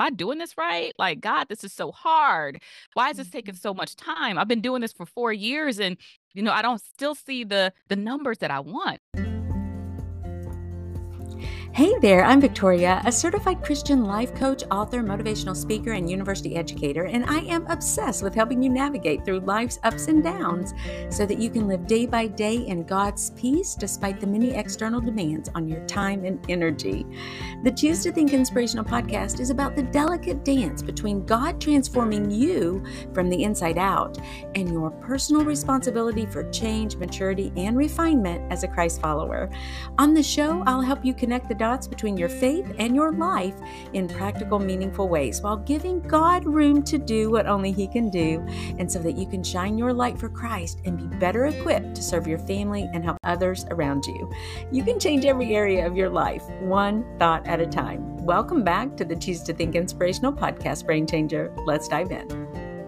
am I doing this right? Like, God, this is so hard. Why is this taking Mhm. so much time? I've been doing this for 4 years and, I don't still see the numbers that I want. Hey there, I'm Victoria, a certified Christian life coach, author, motivational speaker, and university educator, and I am obsessed with helping you navigate through life's ups and downs so that you can live day by day in God's peace despite the many external demands on your time and energy. The Choose to Think Inspirational podcast is about the delicate dance between God transforming you from the inside out and your personal responsibility for change, maturity, and refinement as a Christ follower. On the show, I'll help you connect the dots between your faith and your life in practical, meaningful ways while giving God room to do what only He can do, and so that you can shine your light for Christ and be better equipped to serve your family and help others around you. You can change every area of your life, one thought at a time. Welcome back to the Choose to Think Inspirational podcast, Brain Changer. Let's dive in.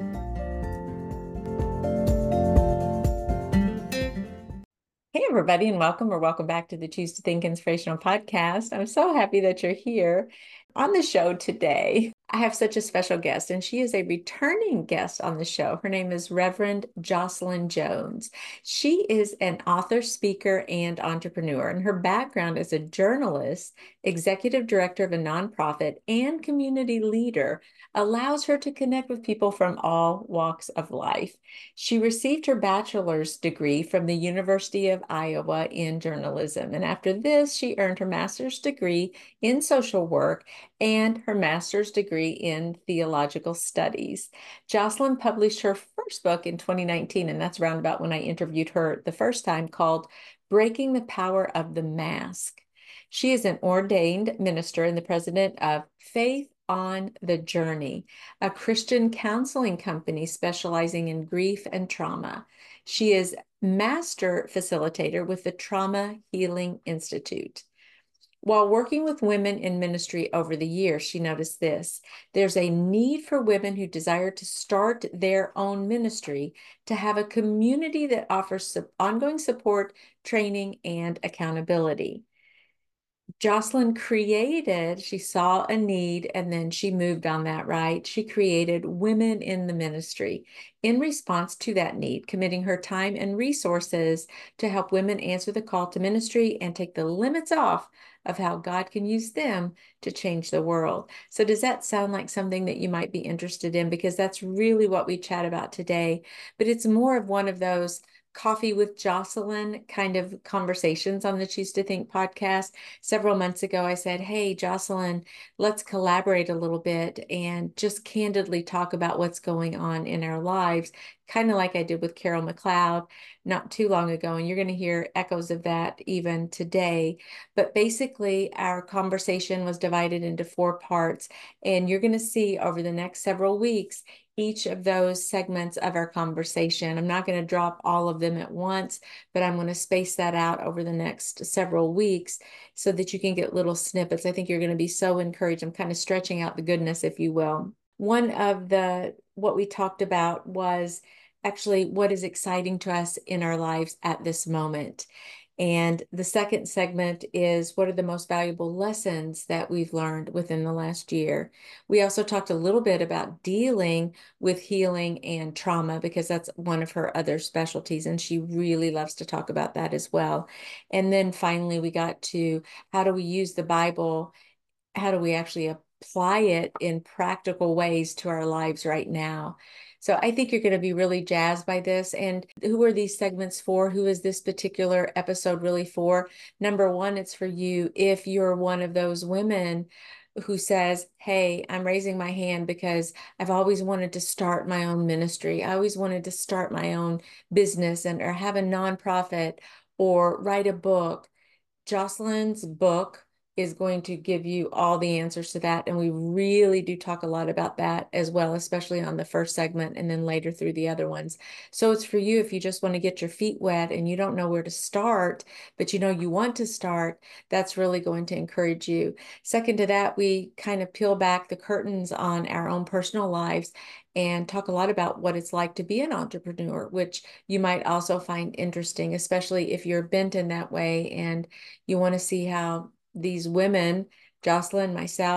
Hey, everybody, and welcome back to the Choose to Think Inspirational podcast. I'm so happy that you're here. On the show today, I have such a special guest, and she is a returning guest on the show. Her name is Reverend Jocelyn Jones. She is an author, speaker, and entrepreneur, and her background as a journalist, executive director of a nonprofit, and community leader allows her to connect with people from all walks of life. She received her bachelor's degree from the University of Iowa in journalism, and after this, she earned her master's degree in social work and her master's degree in theological studies. Jocelyn published her first book in 2019, and that's around about when I interviewed her the first time, called Breaking the Power of the Mask. She is an ordained minister and the president of Faith on the Journey, a Christian counseling company specializing in grief and trauma. She is master facilitator with the Trauma Healing Institute. While working with women in ministry over the years, she noticed this. There's a need for women who desire to start their own ministry to have a community that offers ongoing support, training, and accountability. She saw a need and then she moved on that, right? She created Women in the Ministry in response to that need, committing her time and resources to help women answer the call to ministry and take the limits off of how God can use them to change the world. So does that sound like something that you might be interested in? Because that's really what we chat about today, but it's more of one of those coffee with Jocelyn kind of conversations on the Choose to Think podcast. Several months ago, I said, hey, Jocelyn, let's collaborate a little bit and just candidly talk about what's going on in our lives, kind of like I did with Carol McLeod not too long ago. And you're going to hear echoes of that even today. But basically, our conversation was divided into 4 parts. And you're going to see over the next several weeks each of those segments of our conversation. I'm not going to drop all of them at once, but I'm going to space that out over the next several weeks so that you can get little snippets. I think you're going to be so encouraged. I'm kind of stretching out the goodness, if you will. One of what we talked about was actually what is exciting to us in our lives at this moment. And the second segment is what are the most valuable lessons that we've learned within the last year. We also talked a little bit about dealing with healing and trauma because that's one of her other specialties, and she really loves to talk about that as well. And then finally, we got to how do we use the Bible? How do we actually apply it in practical ways to our lives right now? So I think you're going to be really jazzed by this. And who are these segments for? Who is this particular episode really for? Number one, it's for you if you're one of those women who says, hey, I'm raising my hand because I've always wanted to start my own ministry. I always wanted to start my own business and or have a nonprofit or write a book. Jocelyn's book is going to give you all the answers to that. And we really do talk a lot about that as well, especially on the first segment and then later through the other ones. So it's for you if you just want to get your feet wet and you don't know where to start, but you know you want to start, that's really going to encourage you. Second to that, we kind of peel back the curtains on our own personal lives and talk a lot about what it's like to be an entrepreneur, which you might also find interesting, especially if you're bent in that way and you want to see how these women, Jocelyn, myself,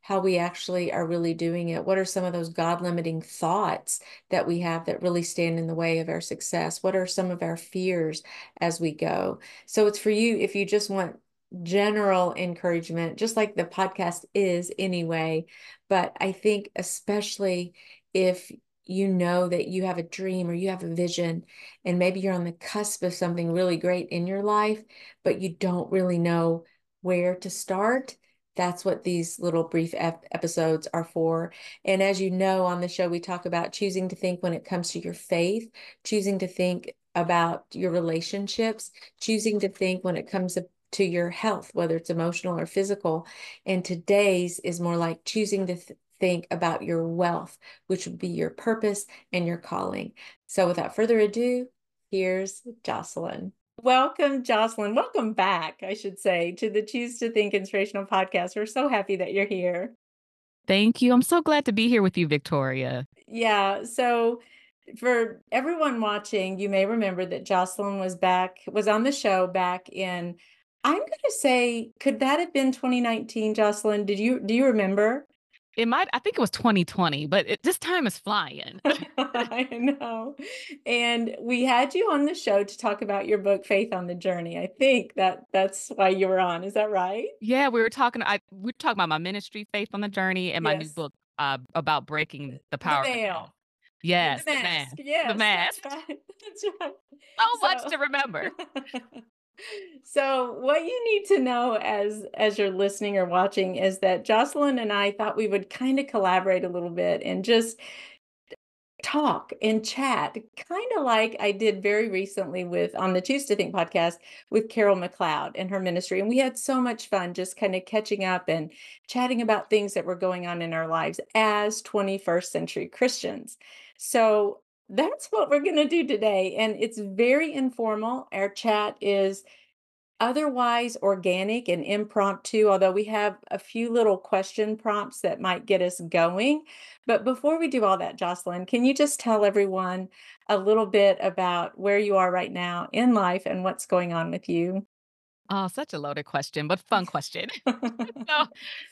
how we actually are really doing it? What are some of those God limiting thoughts that we have that really stand in the way of our success? What are some of our fears as we go? So it's for you if you just want general encouragement, just like the podcast is anyway. But I think, especially if you know that you have a dream or you have a vision, and maybe you're on the cusp of something really great in your life, but you don't really know where to start. That's what these little brief episodes are for. And as you know, on the show, we talk about choosing to think when it comes to your faith, choosing to think about your relationships, choosing to think when it comes to your health, whether it's emotional or physical. And today's is more like choosing to think about your wealth, which would be your purpose and your calling. So without further ado, here's Jocelyn. Welcome, Jocelyn. Welcome back, I should say, to the Choose to Think Inspirational podcast. We're so happy that you're here. Thank you. I'm so glad to be here with you, Victoria. Yeah. So for everyone watching, you may remember that Jocelyn was on the show back in, I'm going to say, could that have been 2019, Jocelyn? Do you remember? I think it was 2020, but this time is flying. I know. And we had you on the show to talk about your book, Faith on the Journey. I think that's why you were on. Is that right? Yeah, we were talking about my ministry, Faith on the Journey, and my new Yes. book about breaking the The power of the mask. veil. The Yes, the mask. mask. The Yes, that's mask. right. That's right. So much So to remember. So what you need to know as you're listening or watching is that Jocelyn and I thought we would kind of collaborate a little bit and just talk and chat, kind of like I did very recently with on the Choose to Think podcast with Carol McLeod and her ministry. And we had so much fun just kind of catching up and chatting about things that were going on in our lives as 21st century Christians. So that's what we're going to do today. And it's very informal. Our chat is otherwise organic and impromptu, although we have a few little question prompts that might get us going. But before we do all that, Jocelyn, can you just tell everyone a little bit about where you are right now in life and what's going on with you? Oh, such a loaded question, but fun question. So,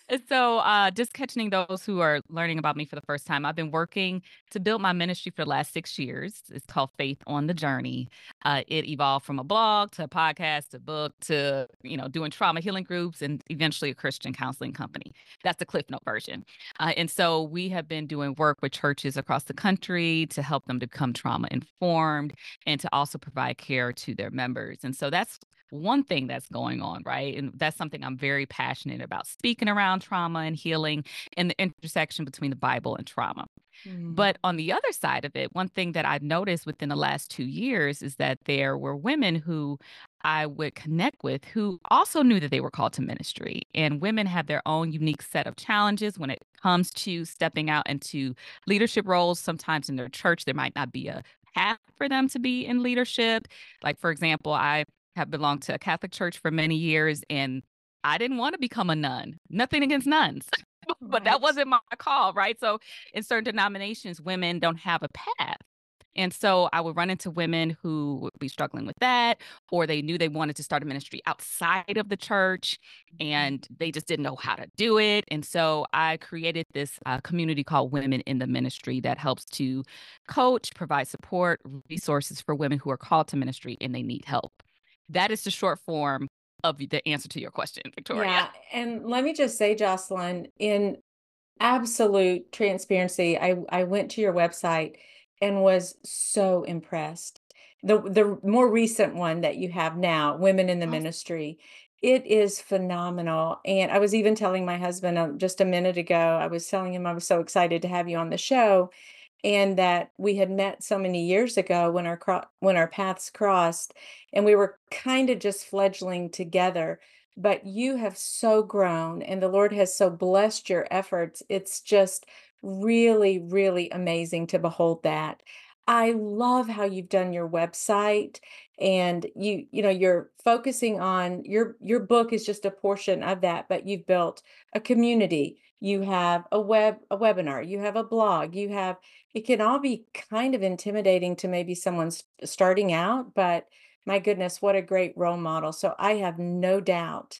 just catching those who are learning about me for the first time, I've been working to build my ministry for the last 6 years. It's called Faith on the Journey. It evolved from a blog to a podcast to book to doing trauma healing groups and eventually a Christian counseling company. That's the Cliff Note version. And so we have been doing work with churches across the country to help them become trauma informed and to also provide care to their members. And so that's one thing that's going on, right? And that's something I'm very passionate about, speaking around trauma and healing and the intersection between the Bible and trauma. Mm. But on the other side of it, one thing that I've noticed within the last 2 years is that there were women who I would connect with who also knew that they were called to ministry. And women have their own unique set of challenges when it comes to stepping out into leadership roles. Sometimes in their church, there might not be a path for them to be in leadership. Like, for example, I have belonged to a Catholic church for many years, and I didn't want to become a nun. Nothing against nuns, but that Right. wasn't my call, right? So in certain denominations, women don't have a path. And so I would run into women who would be struggling with that, or they knew they wanted to start a ministry outside of the church and they just didn't know how to do it. And so I created this community called Women in the Ministry that helps to coach, provide support, resources for women who are called to ministry and they need help. That is the short form of the answer to your question, Victoria. Yeah. And let me just say, Jocelyn, in absolute transparency, I went to your website and was so impressed. The more recent one that you have now, Women in the Awesome. Ministry, it is phenomenal. And I was even telling my husband just a minute ago, I was telling him I was so excited to have you on the show and that we had met so many years ago when when our paths crossed and we were kind of just fledgling together, but you have so grown and the Lord has so blessed your efforts. It's just really, really amazing to behold that. I love how you've done your website and you're focusing on your book is just a portion of that, but you've built a community, you have a webinar, you have a blog, you have it can all be kind of intimidating to maybe someone's starting out, but my goodness, what a great role model. So I have no doubt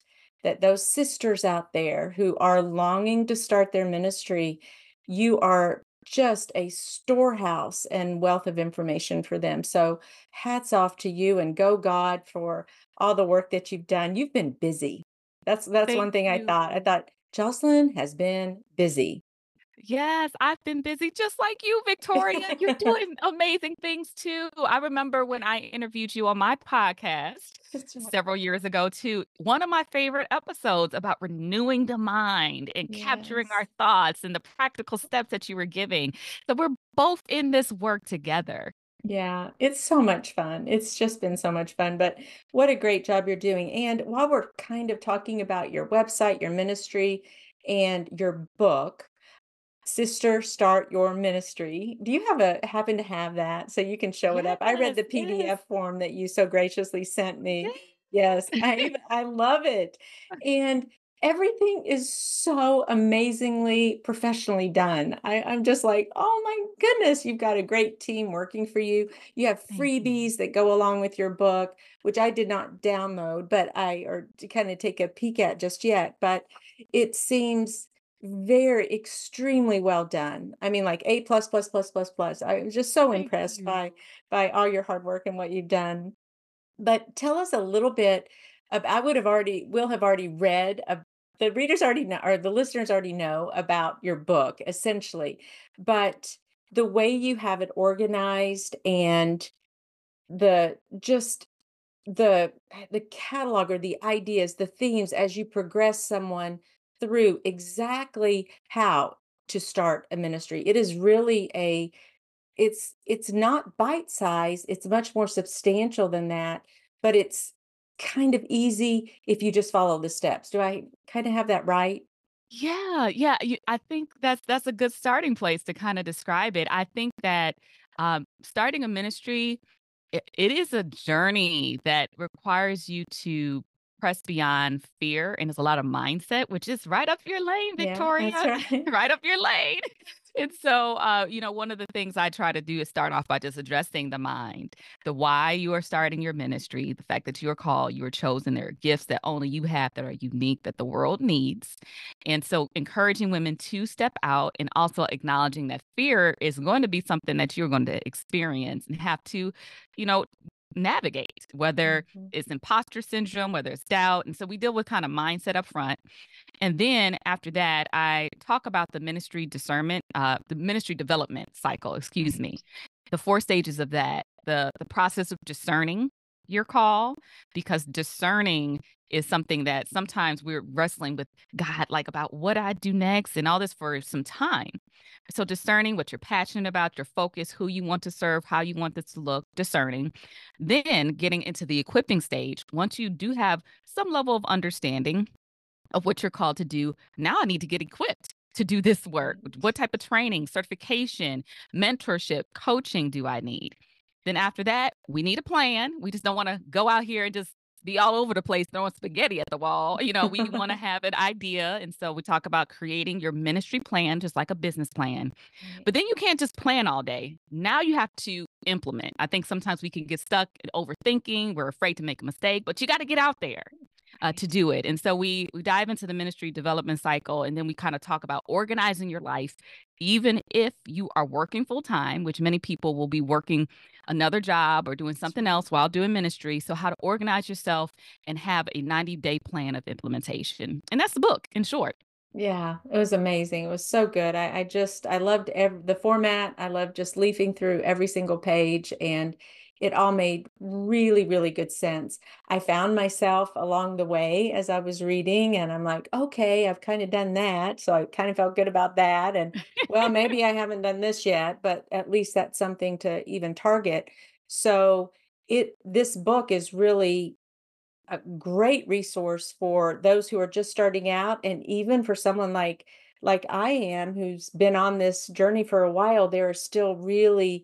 that those sisters out there who are longing to start their ministry, you are just a storehouse and wealth of information for them. So hats off to you and go God for all the work that you've done. You've been busy. That's Thank one thing I you. thought. I thought Jocelyn has been busy. Yes, I've been busy just like you, Victoria. You're doing amazing things too. I remember when I interviewed you on my podcast That's right. several years ago too. One of my favorite episodes about renewing the mind and capturing our Yes. thoughts and the practical steps that you were giving. So we're both in this work together. Yeah, it's so much fun. It's just been so much fun, but what a great job you're doing. And while we're kind of talking about your website, your ministry, and your book, Sister Start Your Ministry, do you have happen to have that so you can show it up? I read Yes, the yes, PDF form that you so graciously sent me. yes. Yes, I love it. And everything is so amazingly professionally done. I'm just like, oh my goodness, you've got a great team working for you. You have Thank you. freebies that go along with your book, which I did not download, but I or to kind of take a peek at just yet. But it seems very extremely well done. I mean, like A plus plus plus plus plus. I was just so Thank impressed you. by all your hard work and what you've done. But tell us a little bit of I would have already will have already read the readers already know or the listeners already know about your book essentially, but the way you have it organized and the just the the catalog or the ideas, the themes as you progress someone through exactly how to start a ministry. It is really a it's not bite size, it's much more substantial than that, but it's kind of easy if you just follow the steps. Do I kind of have that right? Yeah, yeah, I think that's a good starting place to kinda describe it. I think that, starting a ministry, it is a journey that requires you to press beyond fear, and there's a lot of mindset, which is right up your lane, Yeah, that's Victoria, right. right up your lane. And so, one of the things I try to do is start off by just addressing the mind, the why you are starting your ministry, the fact that you are called, you are chosen, there are gifts that only you have that are unique that the world needs. And so encouraging women to step out and also acknowledging that fear is going to be something that you're going to experience and have to, you know, navigate, whether Mhm. it's imposter syndrome, whether it's doubt. And so we deal with kind of mindset up front. And then after that, I talk about the ministry development cycle, excuse me, the four stages of that, the process of discerning your call, because discerning is something that sometimes we're wrestling with God, like about what I do next and all this for some time. So discerning what you're passionate about, your focus, who you want to serve, how you want this to look, discerning. Then getting into the equipping stage. Once you do have some level of understanding of what you're called to do. Now I need to get equipped to do this work. Right. What type of training, certification, mentorship, coaching do I need? Then after that, we need a plan. We just don't want to go out here and just be all over the place throwing spaghetti at the wall. We want to have an idea. And so we talk about creating your ministry plan, just like a business plan. Right. But then you can't just plan all day. Now you have to implement. I think sometimes we can get stuck in overthinking. We're afraid to make a mistake, but you got to get out there to do it. And so we dive into the ministry development cycle, and then we kind of talk about organizing your life, even if you are working full time, which many people will be working another job or doing That's something right. else while doing ministry. So how to organize yourself and have a 90-day plan of implementation. And that's the book in short. Yeah, it was amazing. It was so good. I loved the format. I loved just leafing through every single page, and it all made really, really good sense. I found myself along the way as I was reading, and I'm like, okay, I've kind of done that. So I kind of felt good about that. And well, maybe I haven't done this yet, but at least that's something to even target. So this book is really a great resource for those who are just starting out, and even for someone like I am who's been on this journey for a while. There are still really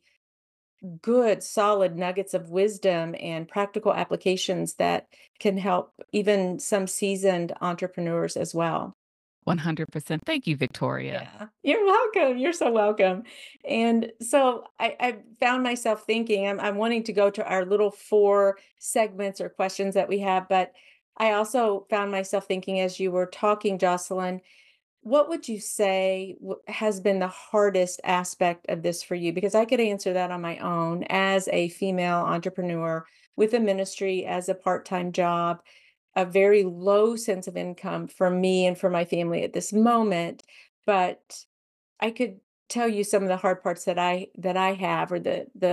good solid nuggets of wisdom and practical applications that can help even some seasoned entrepreneurs as well. 100%. Thank you, Victoria. Yeah, you're welcome. You're so welcome. And so I found myself thinking, I'm wanting to go to our little four segments or questions that we have, but I also found myself thinking as you were talking, Jocelyn, what would you say has been the hardest aspect of this for you? Because I could answer that on my own as a female entrepreneur with a ministry as a part-time job, a very low sense of income for me and for my family at this moment. But I could tell you some of the hard parts that I have, or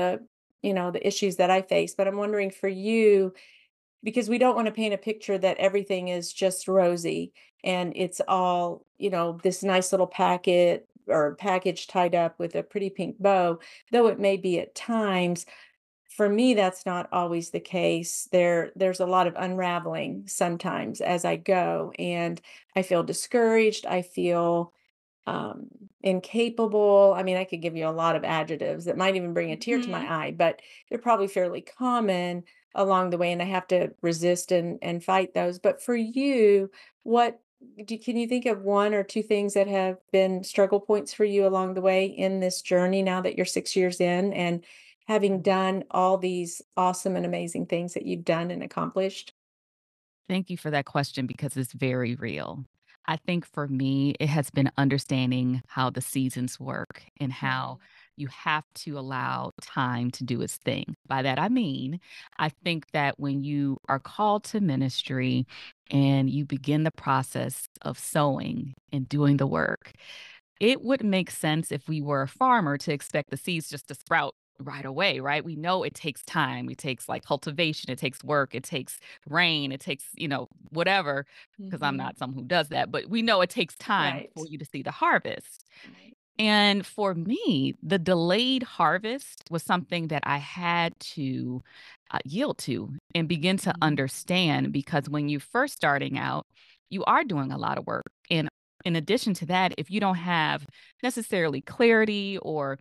the issues that I face. But I'm wondering for you, because we don't want to paint a picture that everything is just rosy and it's all, this nice little packet or package tied up with a pretty pink bow, though it may be at times. For me, that's not always the case. There's a lot of unraveling sometimes as I go, and I feel discouraged. I feel um, incapable. I mean, I could give you a lot of adjectives that might even bring a tear to my Mhm. eye, but they're probably fairly common along the way, and I have to resist and fight those. But for you, what can you think of one or two things that have been struggle points for you along the way in this journey now that you're 6 years in and having done all these awesome and amazing things that you've done and accomplished? Thank you for that question because it's very real. I think for me, it has been understanding how the seasons work and how Mhm. you have to allow time to do its thing. By that, I mean, I think that when you are called to ministry and you begin the process of sowing and doing the work, it would make sense if we were a farmer to expect the seeds just to sprout right away, right? We know it takes time. It takes like cultivation, it takes work, it takes rain, it takes, whatever, because I'm Mhm. not someone who does that, but we know it takes time Right. for you to see the harvest. Right. And for me, the delayed harvest was something that I had to yield to and begin to Mhm. understand because when you're first starting out, you are doing a lot of work. And in addition to that, if you don't have necessarily clarity or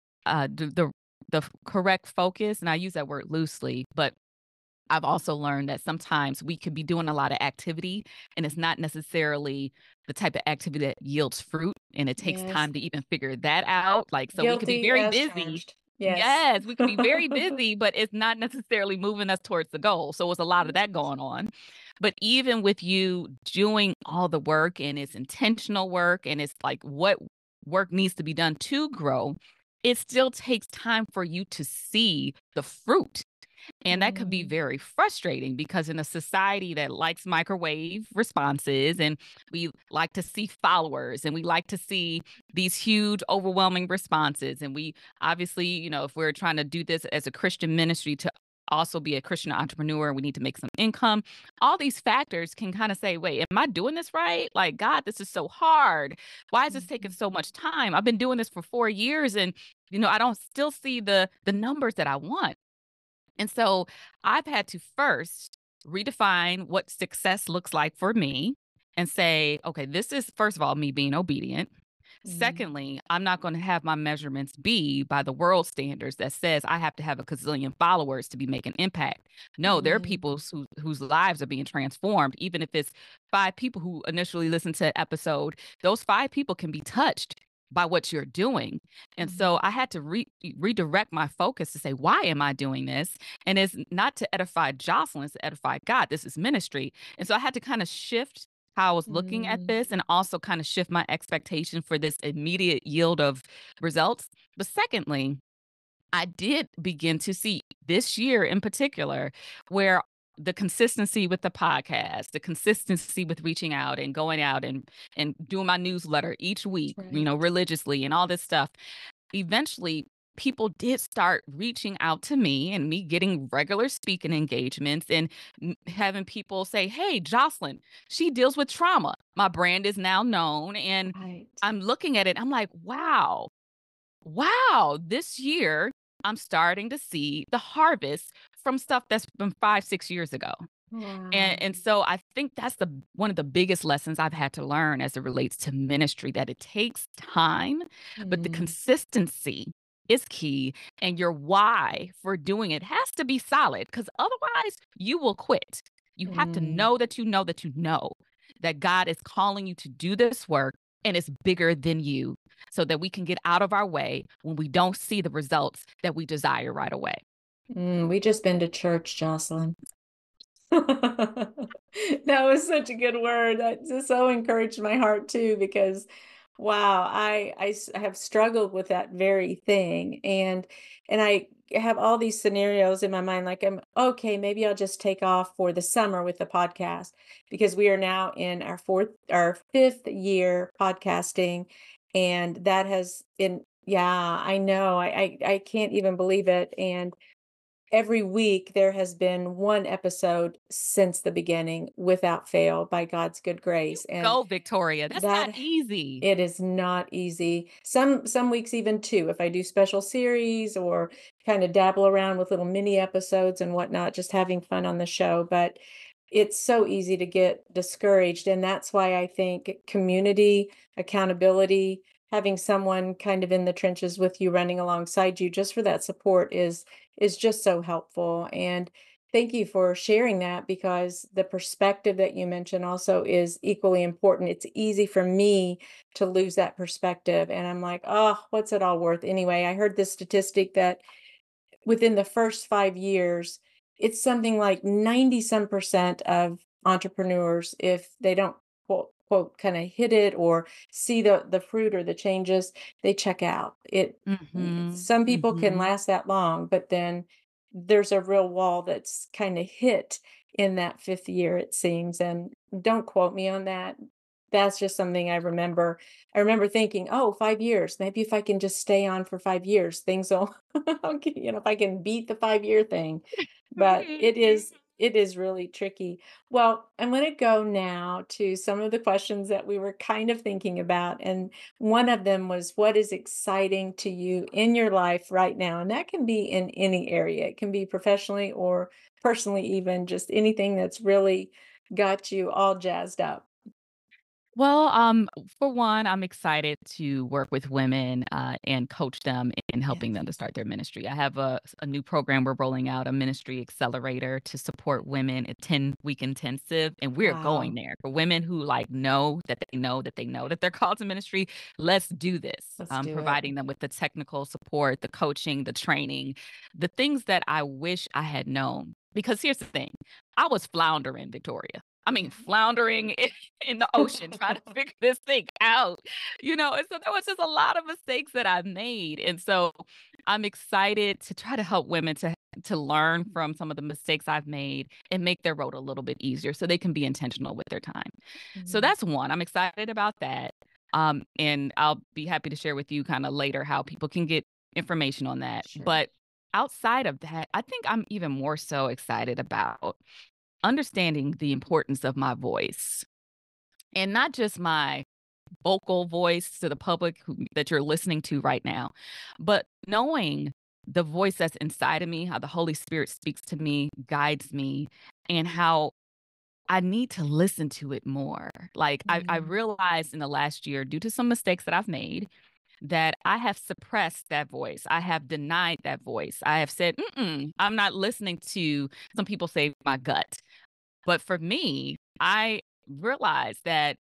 the correct focus, and I use that word loosely, but I've also learned that sometimes we could be doing a lot of activity and it's not necessarily the type of activity that yields fruit. And it takes Yes. time to even figure that out. Like, so we could be Guilty very as busy. charged. Yes. Yes, we could be very busy, but it's not necessarily moving us towards the goal. So it's a lot of that going on. But even with you doing all the work and it's intentional work and it's like what work needs to be done to grow, it still takes time for you to see the fruit and that could be Mhm. very frustrating because in a society that likes microwave responses and we like to see followers and we like to see these huge, overwhelming responses. And we obviously, if we're trying to do this as a Christian ministry to also be a Christian entrepreneur, we need to make some income. All these factors can kind of say, wait, am I doing this right? Like, God, this is so hard. Why is this taking Mhm. so much time? I've been doing this for 4 years and I don't still see the numbers that I want. And so I've had to first redefine what success looks like for me and say, okay, this is, first of all, me being obedient. Mhm. Secondly, I'm not going to have my measurements be by the world standards that says I have to have a gazillion followers to be making impact. No, there are Mhm. people whose lives are being transformed. Even if it's 5 people who initially listened to an episode, those 5 people can be touched by what you're doing. And so Mhm. I had to redirect my focus to say, why am I doing this? And it's not to edify Jocelyn, it's to edify God. This is ministry. And so I had to kind of shift how I was looking at Mm. this and also kind of shift my expectation for this immediate yield of results. But secondly, I did begin to see this year in particular where the consistency with the podcast, the consistency with reaching out and going out and doing my newsletter each week, Right. religiously and all this stuff. Eventually, people did start reaching out to me and me getting regular speaking engagements and having people say, "Hey, Jocelyn, she deals with trauma." My brand is now known and Right. I'm looking at it. I'm like, wow, wow, this year I'm starting to see the harvest from stuff that's been 5, 6 years ago. And Wow. and so I think that's the one of the biggest lessons I've had to learn as it relates to ministry, that it takes time, but the Mm. consistency is key, and your why for doing it has to be solid because otherwise you will quit. You have to Mm. know that you know that you know that God is calling you to do this work and it's bigger than you so that we can get out of our way when we don't see the results that we desire right away. We just been to church, Jocelyn. That was such a good word. That just so encouraged my heart too, because wow, have struggled with that very thing. And I have all these scenarios in my mind, like I'm okay, maybe I'll just take off for the summer with the podcast because we are now in our fifth year podcasting. And that has been, yeah, I know. I can't even believe it. And every week there has been one episode since the beginning without fail by God's good grace. And Go, Victoria. That's not that easy. it is not easy. Some weeks even two, if I do special series or kind of dabble around with little mini episodes and whatnot, just having fun on the show. But it's so easy to get discouraged. And that's why I think community, accountability, having someone kind of in the trenches with you running alongside you just for that support is just so helpful. And thank you for sharing that because the perspective that you mentioned also is equally important. It's easy for me to lose that perspective. And I'm like, oh, what's it all worth? Anyway, I heard this statistic that within the first 5 years, it's something like 90 some percent of entrepreneurs, if they don't quote kind of hit it or see the fruit or the changes, they check out. Mhm. Some people can Mhm. last that long, but then there's a real wall that's kind of hit in that fifth year, it seems. And don't quote me on that. That's just something I remember. I remember thinking, oh, 5 years. Maybe if I can just stay on for 5 years, things will, okay, if I can beat the 5 year thing. But it is really tricky. Well, I'm going to go now to some of the questions that we were kind of thinking about. And one of them was, what is exciting to you in your life right now? And that can be in any area. It can be professionally or personally, even just anything that's really got you all jazzed up. Well, for one, I'm excited to work with women and coach them in helping Yes. them to start their ministry. I have a new program we're rolling out, a ministry accelerator to support women, a 10-week intensive. And we're going Wow. there for women who like know that they know that they know that they're called to ministry. Let's do this. Let's I'm do it. providing them with the technical support, the coaching, the training, the things that I wish I had known. Because here's the thing, I was floundering, Victoria. I mean, floundering in the ocean trying to figure this thing out, and so there was just a lot of mistakes that I made, and so I'm excited to try to help women to learn from some of the mistakes I've made and make their road a little bit easier so they can be intentional with their time. So Mhm. that's one. I'm excited about that. And I'll be happy to share with you kind of later how people can get information on that. Sure. But outside of that, I think I'm even more so excited about understanding the importance of my voice and not just my vocal voice to the public that you're listening to right now, but knowing the voice that's inside of me, how the Holy Spirit speaks to me, guides me, and how I need to listen to it more. Like I Mm, realized in the last year, due to some mistakes that I've made, that I have suppressed that voice. I have denied that voice. I have said, I'm not listening to some people say my gut. But for me, I realized that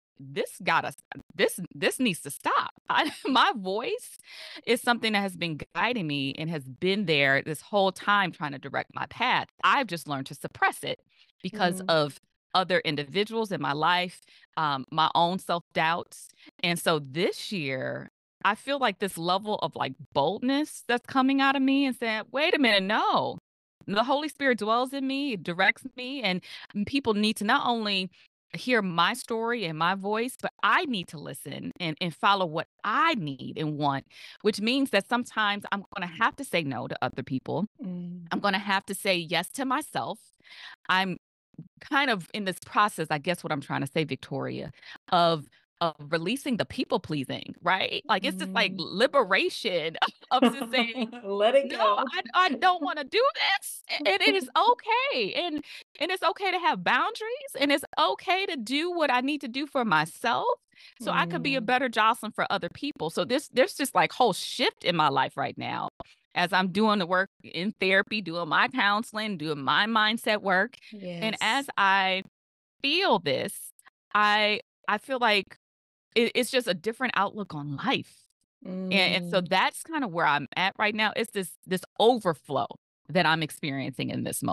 this needs to stop. My voice is something that has been guiding me and has been there this whole time trying to direct my path. I've just learned to suppress it because mm, of other individuals in my life, my own self doubts, and so this year. I feel like this level of like boldness that's coming out of me and saying, wait a minute, no, the Holy Spirit dwells in me, it directs me, and people need to not only hear my story and my voice, but I need to listen and follow what I need and want, which means that sometimes I'm going to have to say no to other people. mm, I'm going to have to say yes to myself. I'm kind of in this process, I guess what I'm trying to say, Victoria, of releasing the people pleasing, right? Like it's just like mm. liberation of just saying, Let it no, go. I don't want to do this. And it is okay. And it's okay to have boundaries and it's okay to do what I need to do for myself so I could be a Mm, better Jocelyn for other people. So there's just like whole shift in my life right now as I'm doing the work in therapy, doing my counseling, doing my mindset work. And yes. as I feel this, I feel like it's just a different outlook on life. And so Mm. that's kind of where I'm at right now. It's this overflow that I'm experiencing in this moment.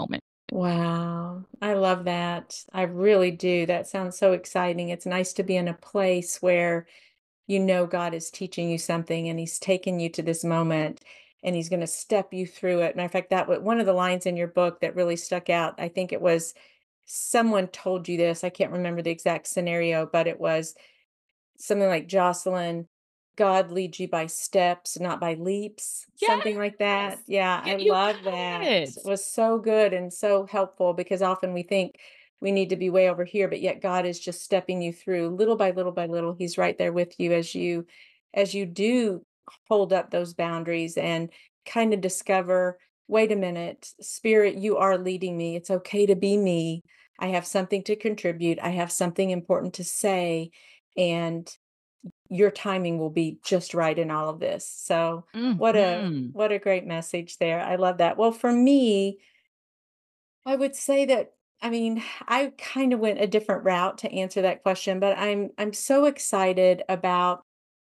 Wow. I love that. I really do. That sounds so exciting. It's nice to be in a place where you know God is teaching you something and He's taken you to this moment and He's going to step you through it. Matter of fact, one of the lines in your book that really stuck out, I think it was someone told you this. I can't remember the exact scenario, but it was something like, Jocelyn, God leads you by steps, not by leaps, something like that. Yes. Yeah, I You love got that. it. It was so good and so helpful because often we think we need to be way over here, but yet God is just stepping you through little by little by little. He's right there with you as you do hold up those boundaries and kind of discover, wait a minute, Spirit, you are leading me. It's okay to be me. I have something to contribute. I have something important to say. And your timing will be just right in all of this. So Mhm. what a great message there. I love that. Well, for me, I would say that I mean, I kind of went a different route to answer that question, but I'm so excited about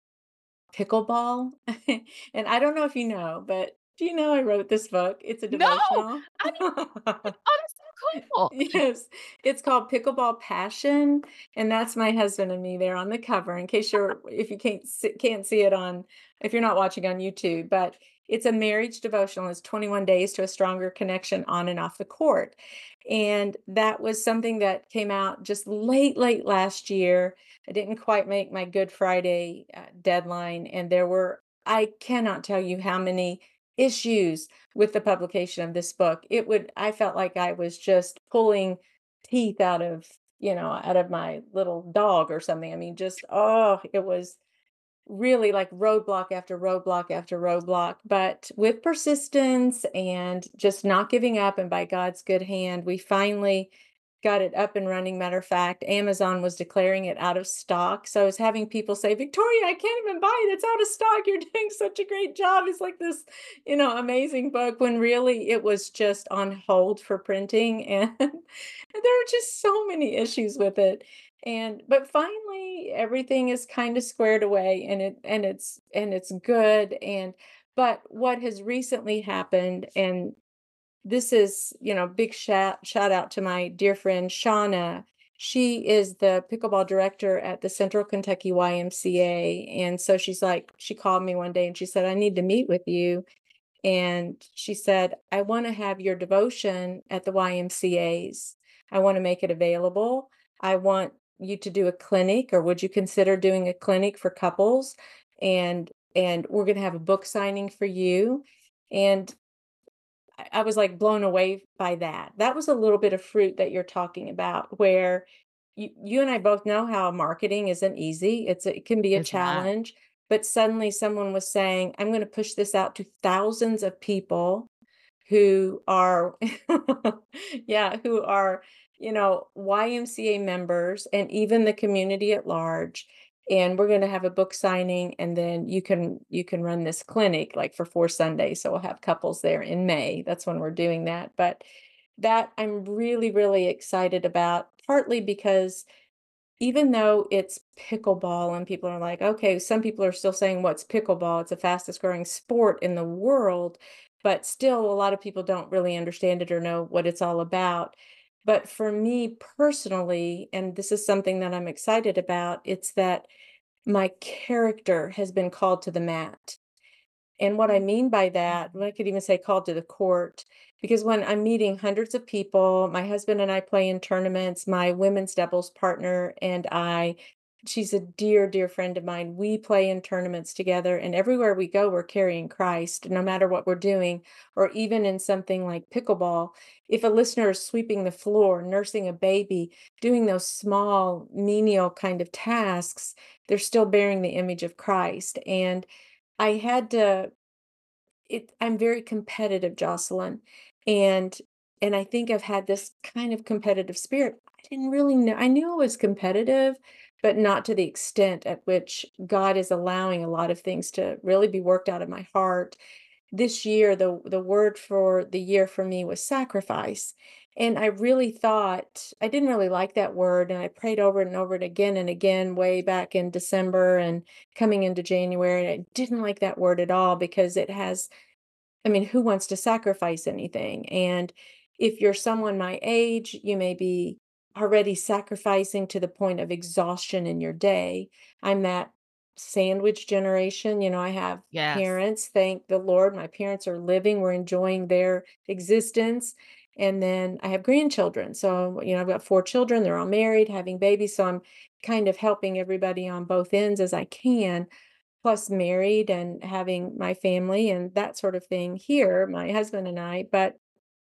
pickleball. And I don't know if you know, but do you know I wrote this book? It's a No, devotional. I didn't. Oh, that's so cool. Yes, it's called Pickleball Passion, and that's my husband and me there on the cover. In case you're, if you can't see it on, if you're not watching on YouTube, but it's a marriage devotional. It's 21 days to a stronger connection on and off the court, and that was something that came out just late last year. I didn't quite make my Good Friday deadline, and there were, I cannot tell you how many issues with the publication of this book. I felt like I was just pulling teeth out of, out of my little dog or something. I mean, just, oh, it was really like roadblock after roadblock after roadblock. But with persistence and just not giving up, and by God's good hand, we finally got it up and running. Matter of fact, Amazon was declaring it out of stock. So I was having people say, Victoria, I can't even buy it. It's out of stock. You're doing such a great job. It's like this, amazing book, when really it was just on hold for printing. And there were just so many issues with it. But finally everything is kind of squared away, and it's good. But what has recently happened, and this is, big shout out to my dear friend Shauna. She is the pickleball director at the Central Kentucky YMCA. And so she called me one day and she said, I need to meet with you. And she said, I want to have your devotion at the YMCA's. I want to make it available. I want you to do a clinic, or would you consider doing a clinic for couples? And we're going to have a book signing for you. And I was like blown away by that. That was a little bit of fruit that you're talking about, where you and I both know how marketing isn't easy. It can be a It's not. challenge, but suddenly someone was saying, I'm going to push this out to thousands of people who are yeah, who are, YMCA members and even the community at large. And we're going to have a book signing, and then you can run this clinic like for 4 Sundays. So we'll have couples there in May. That's when we're doing that. But that I'm really, really excited about, partly because even though it's pickleball and people are like, okay, some people are still saying, what's pickleball? It's the fastest growing sport in the world, but still a lot of people don't really understand it or know what it's all about. But for me personally, and this is something that I'm excited about, it's that my character has been called to the mat. And what I mean by that, I could even say called to the court, because when I'm meeting hundreds of people, my husband and I play in tournaments, my women's doubles partner and she's a dear, dear friend of mine. We play in tournaments together, and everywhere we go, we're carrying Christ, no matter what we're doing, or even in something like pickleball. If a listener is sweeping the floor, nursing a baby, doing those small, menial kind of tasks, they're still bearing the image of Christ. And I had to I'm very competitive, Jocelyn. And and I think I've had this kind of competitive spirit. I didn't really know. I knew I was competitive, but not to the extent at which God is allowing a lot of things to really be worked out of my heart. This year, the word for the year for me was sacrifice. And I really thought, I didn't really like that word, and I prayed over it and over it again and again way back in December and coming into January. And I didn't like that word at all because it has, I mean, who wants to sacrifice anything? And If you're someone my age, you may be already sacrificing to the point of exhaustion in your day. I'm that sandwich generation. I have Yes. parents, thank the Lord. My parents are living, we're enjoying their existence. And then I have grandchildren. So, I've got 4 children, they're all married, having babies. So I'm kind of helping everybody on both ends as I can, plus married and having my family and that sort of thing here, my husband and I. But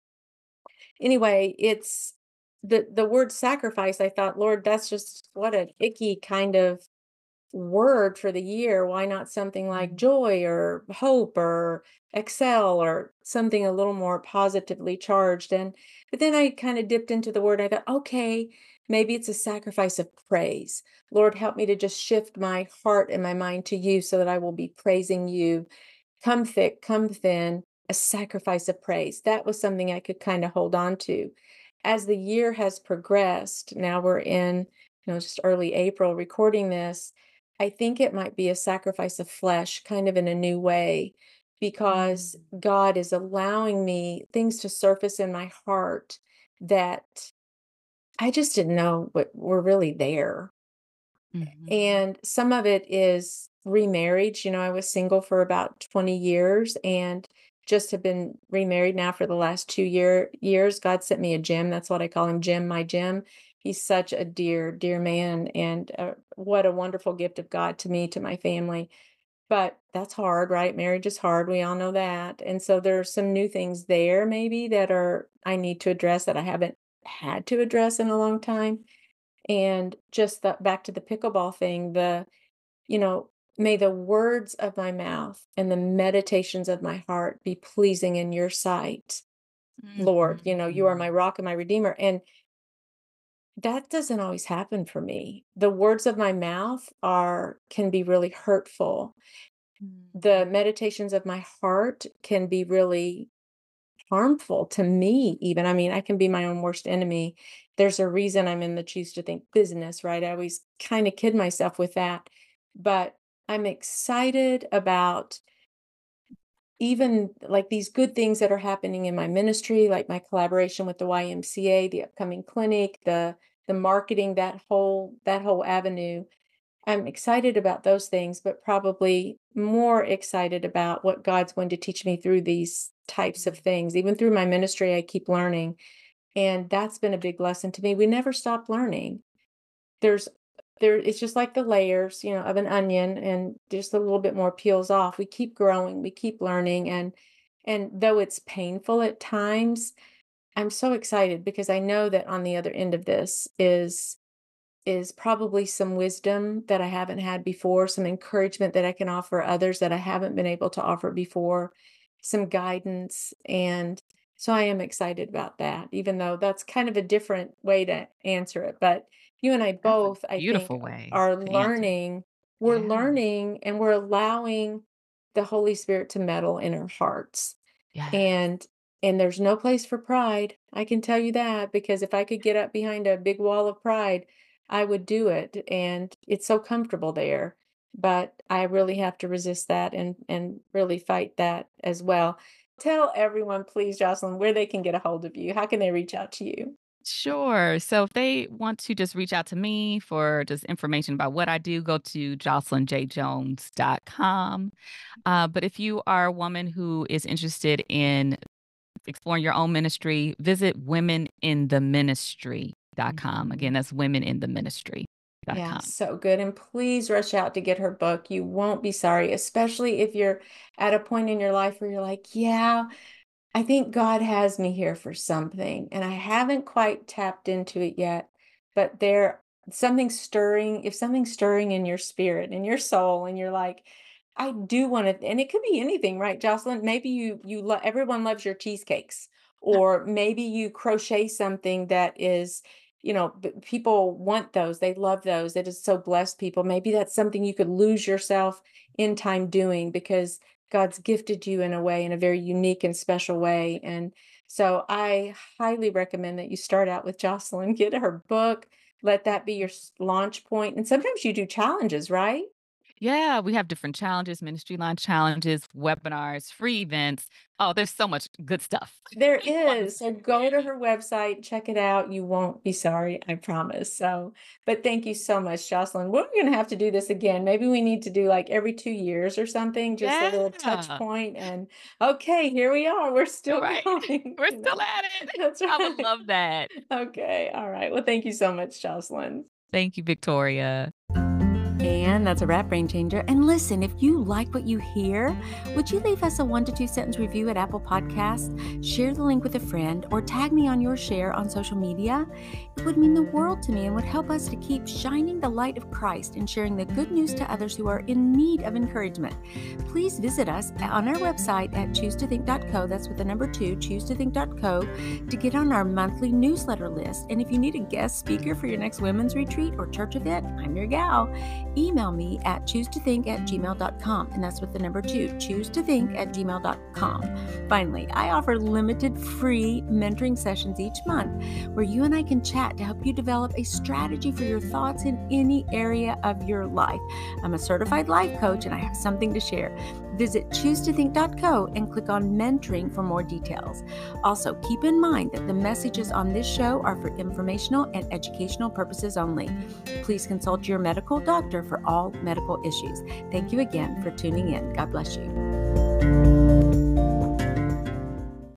anyway, it's the word sacrifice. I thought, Lord, that's just what an icky kind of word for the year. Why not something like Mhm. joy or hope or excel or something a little more positively charged? And but then I kind of dipped into the word. I thought, okay, maybe it's a sacrifice of praise. Lord, help me to just shift my heart and my mind to you so that I will be praising you, come thick, come thin, a sacrifice of praise. That was something I could kind of hold on to. As the year has progressed, now we're in, just early April recording this. I think it might be a sacrifice of flesh, kind of in a new way, because Mm. God is allowing me things to surface in my heart that I just didn't know what were really there. Mhm. And some of it is remarriage. I was single for about 20 years and just have been remarried now for the last 2 years. God sent me a Jim. That's what I call him, Jim, my Jim. He's such a dear, dear man. And what a wonderful gift of God to me, to my family. But that's hard, right? Marriage is hard. We all know that. And so there are some new things there maybe that I need to address that I haven't had to address in a long time. And just that, back to the pickleball thing, you know, may the words of my mouth and the meditations of my heart be pleasing in your sight, Lord. You are my Mhm. rock and my redeemer. And that doesn't always happen for me. The words of my mouth can be really hurtful. The Mm. meditations of my heart can be really harmful to me even. I mean, I can be my own worst enemy. There's a reason I'm in the choose to think business, right? I always kind of kid myself with that. But I'm excited about even like these good things that are happening in my ministry, like my collaboration with the YMCA, the upcoming clinic, the marketing, that whole avenue. I'm excited about those things, but probably more excited about what God's going to teach me through these types of things. Even through my ministry, I keep learning. And that's been a big lesson to me. We never stop learning. There's it's just like the layers, of an onion, and just a little bit more peels off. We keep growing, we keep learning, and though it's painful at times, I'm so excited because I know that on the other end of this is probably some wisdom that I haven't had before, some encouragement that I can offer others that I haven't been able to offer before, some guidance. And so I am excited about that, even though that's kind of a different way to answer it. But you and I That's a both, I think, beautiful way are to answer. learning. We're Yeah. learning and we're allowing the Holy Spirit to meddle in our hearts. Yes. And there's no place for pride. I can tell you that because if I could get up behind a big wall of pride, I would do it. And it's so comfortable there. But I really have to resist that and really fight that as well. Tell everyone, please, Jocelyn, where they can get a hold of you. How can they reach out to you? Sure. So if they want to just reach out to me for just information about what I do, go to jocelynjjones.com. But if you are a woman who is interested in exploring your own ministry, visit womenintheministry.com. Again, Mhm. that's womenintheministry.com. Yeah, so good. And please rush out to get her book. You won't be sorry, especially if you're at a point in your life where you're like, yeah, I think God has me here for something, and I haven't quite tapped into it yet, but something's stirring. If something's stirring in your spirit, in your soul, and you're like, I do want to, and it could be anything, right, Jocelyn? Maybe everyone loves your cheesecakes, or maybe you crochet something that is, people want those, they love those. It has so blessed people. Maybe that's something you could lose yourself in time doing because God's gifted you in a way, in a very unique and special way. And so I highly recommend that you start out with Jocelyn, get her book, let that be your launch point. And sometimes you do challenges, right? Yeah, we have different challenges, ministry line challenges, webinars, free events. Oh, there's so much good stuff. There On the is. So go to her website, check it out. You won't be sorry, I promise. So, but thank you so much, Jocelyn. We're going to have to do this again. Maybe we need to do like every 2 years or something, just a little touch Yeah. point. And okay, here we are. We're All still right. going. We're still at it. That's I would right. love that. Okay. All right. Well, thank you so much, Jocelyn. Thank you, Victoria. And that's a wrap, Brain Changer. And listen, if you like what you hear, would you leave us a 1 to 2 sentence review at Apple Podcasts? Share the link with a friend or tag me on your share on social media. It would mean the world to me and would help us to keep shining the light of Christ and sharing the good news to others who are in need of encouragement. Please visit us on our website at choosetothink.co. That's with the number 2, choosetothink.co, to get on our monthly newsletter list. And if you need a guest speaker for your next women's retreat or church event, I'm your gal. Email me at choosetothink@gmail.com, and that's with the number 2, choosetothink@gmail.com. Finally, I offer limited free mentoring sessions each month where you and I can chat to help you develop a strategy for your thoughts in any area of your life. I'm a certified life coach and I have something to share. Visit choosetothink.co and click on mentoring for more details. Also, keep in mind that the messages on this show are for informational and educational purposes only. Please consult your medical doctor for all medical issues. Thank you again for tuning in. God bless you.